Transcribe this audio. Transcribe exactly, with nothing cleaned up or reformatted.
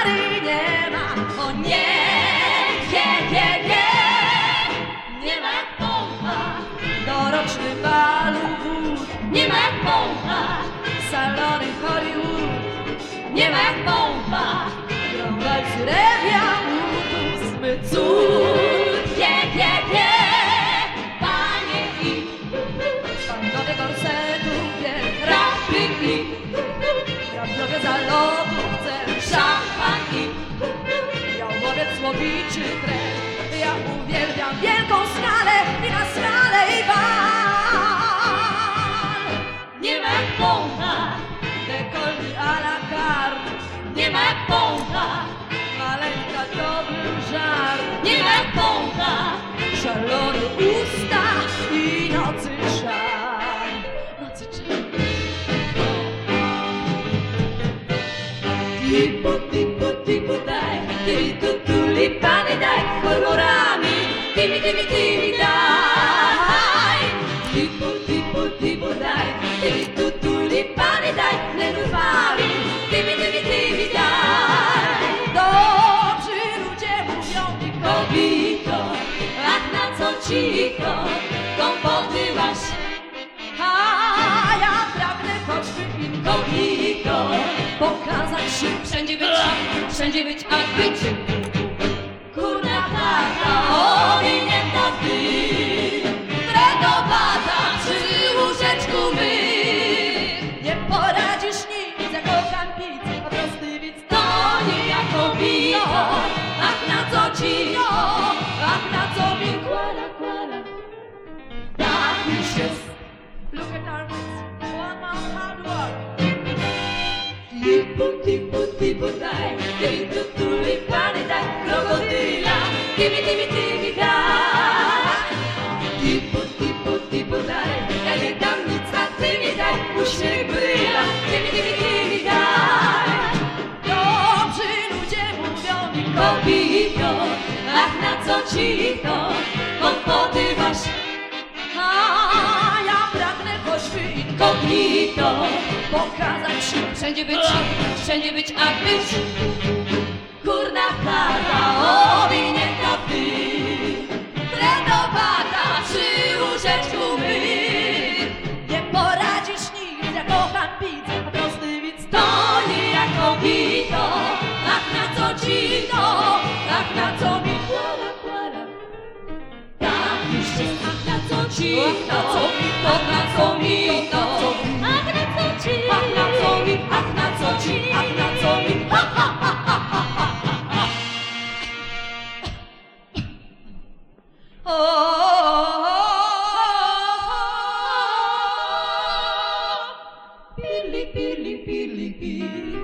pary nie ma. O nie, nie, nie, nie. Nie ma jak pompa, doroczny balu wód. Nie ma jak pompa, salony Hollywood. Nie ma jak pompa, gromwalcy rewiałów, zbyt cud. Nie, nie, nie, panie i panowie korsetów, wie, rapy i radiowe zalotów, cel, szampan i jałowiec, słowiczy trend. Ja uwielbiam wielką skalę i na skalę i bal. Nie ma jak pompa, dekolty a la carte. Nie ma jak pompa, maleńka dobry żart. Nie ma jak pompa, szalone usta i nocy czar. Nocy czar. Tipo, tipo, tipo daj, tymi tu tulipany daj, kolorami, tymi, tymi, tymi daj. Tipo, tipo, tipo daj, tymi tu tulipany daj, nenufary, tymi, tymi, tymi daj. Dobrzy ludzie mówią mi, kobito, ach na co ci to, kompoty masz. A ja pragnę choćby inkognito pokazać się, wszędzie być, wszędzie być, a być. Kurna chata, owinięta w dym, wredowata przy łóżeczku my. Nie poradzisz nic, jak kocham pizzę, a prosty widz to niejako wino. Ach na co ci no, ach na co mi kłada, kłada. Tak już jest. Look at our wits, one man hard work. Tipo, tipo, tipo daj, tymi tu tulipany daj, krokodyla, tymi, tymi, tymi daj. Tipo, tipo, tipo daj, ja nie dam nic, a ty mi daj, uśmiech bryla, tymi, tymi, tymi daj. Dobrzy ludzie mówią mi, kobito, ach na co ci to, kompoty masz. A ja pragnę choćby inkognito pokazać się, wszędzie być, wszędzie być, a być. Kurna chata, owinięta w dym, wredowata przy łóżeczku my. Nie poradzisz nic, ja kocham pizzę, a prosty widz to niejako wito. Ach na co ci to, ach na co mi kłada, kłada. Tak już jest, ach na co ci to, ach na co mi to, ach na co ci, ach na co mi, ach na co ci, ach na co mi, ha ha ha ha ha ha ha. O, pirli, pirli, pirli, pirli.